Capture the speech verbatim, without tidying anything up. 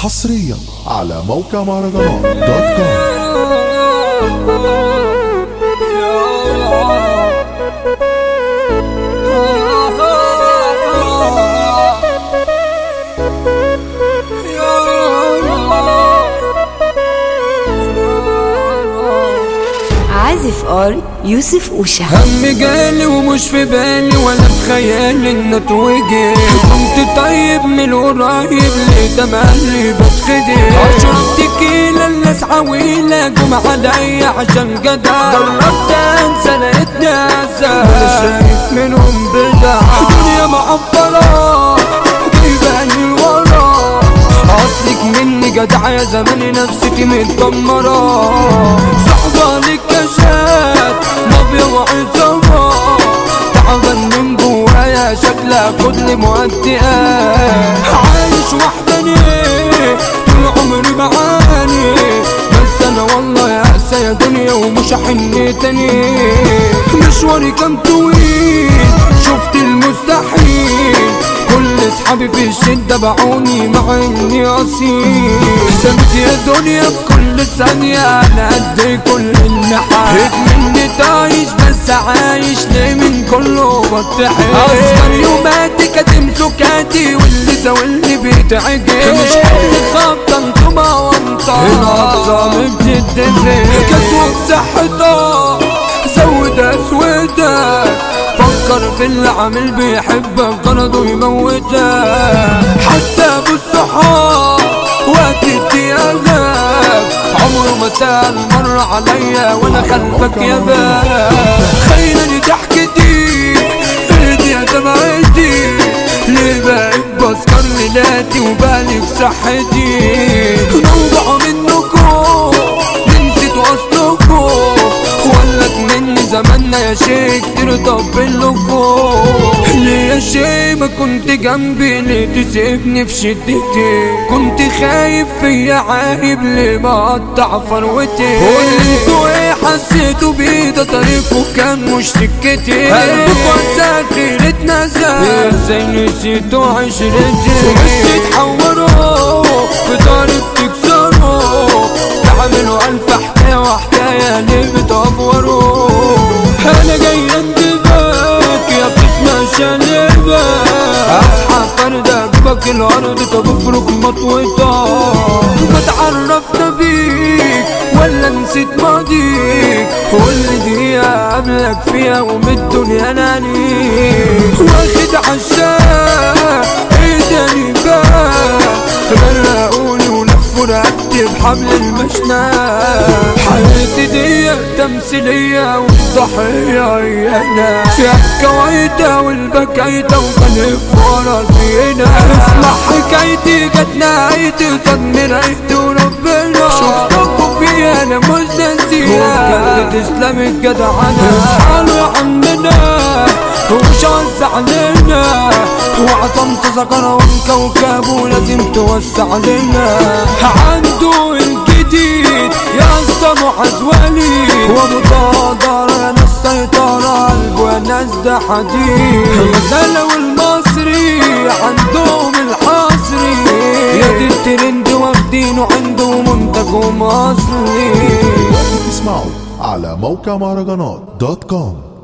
حصريا على موقع مهرجانات دوت كوم. عازف ار يوسف وشا. هم جالي ومش في بالي ولا في خيالي ان اتوجه. كنت طيب من قريب ليه تملي بتخدع. عشرة تكيلة الناس عويلة جم عليا عشان جدع. جربت انسى لقيتني عذاب ولا شايف منهم بدع. الدنيا معبرة جايباني لورا. اصلك مني جدع يا زماني نفسيتي متدمرة. صحبة للكشات مافيا وعصابة. تعبان من جوايا شكلها كتل مؤديات. عايش وحداني طول عمري بعاني. بس انا والله يأسى يا دنيا ومش هحن تاني. مشواري كان طويل شفت المستحيل. كل اصحابي في الشدة باعوني مع اني اصيل. سمت يا دنيا بكل ثانية انا قد كل النحاس. مني تعيش بس عايش ليه من كله بتحس. اصغر يوماتي كاتم سكاتي واللي زاولني بيتعجب. مش حل خبطة انتما وانطا الاقسام بتتفق. كسوة صحتها زود اسودك. فكر في اللي عامل بيحبك غرضه يموتك. حتى بالصحاب وقت الديانات عمره ما سأل مر عليا وانا خلفك يا باب. خيلني ضحكتي ايدي يا دمعتي. ليه بقيت بسكر ليلاتي وبالي في صحتي. موضوع منكم نسيتوا اصلكم. ولك مني زماننا يا شيخ ترطبل لكم. ليه يا شيخ ما كنت جنبي ليه تسيبني في شدتي. كنت خايف فيا عايب ليه بقطع فروتي. انتوا ايه حسيتوا بيه ده طريقه كان مش سكتي. قلبكوا عساكر اتنزل ازاي نسيتوا عشرتي. مش تتحوروا في طريق تكسروا. تعملوا الف حكاية وحكاية ليه بتعبروا. انا جاي انتباك يا بتسمع شنبك. اصحى فردة اجيبك الارض تبفرك مطوطة. ما تعرفنا بيك ولا نسيت ماضيك. كل دقيقة قبلك فيها ومن الدنيا نانيك. واخد عشاق ايداني بقى. غرقوني ولفوا رقبتي بحبل المشنقة. حياتي دي تمثيلية والضحية هي انا. فيها الكويتة والبكايتة وبلف ورا زينا. اسمع حكايتي جت نهايتي وصد مرايتي وربنا. شفتكوا فيها انا مش ناسيها. وبجد تسلم الجدعنة. اصحاله يا عمنا ومش عز علينا. وعصمت سكرة ومكوكب ولازم توسع لنا. عنده الجديد يا اسطى محزولي. ومتقدر يا ناس سيطرة قلبه يا ناس ده حديد. الغزالة والمصري عندهم الحصري. يا دي الترند واخدينه عنده منتجهم اصلي. تسمعوا على موقع مهرجانات دوت كوم.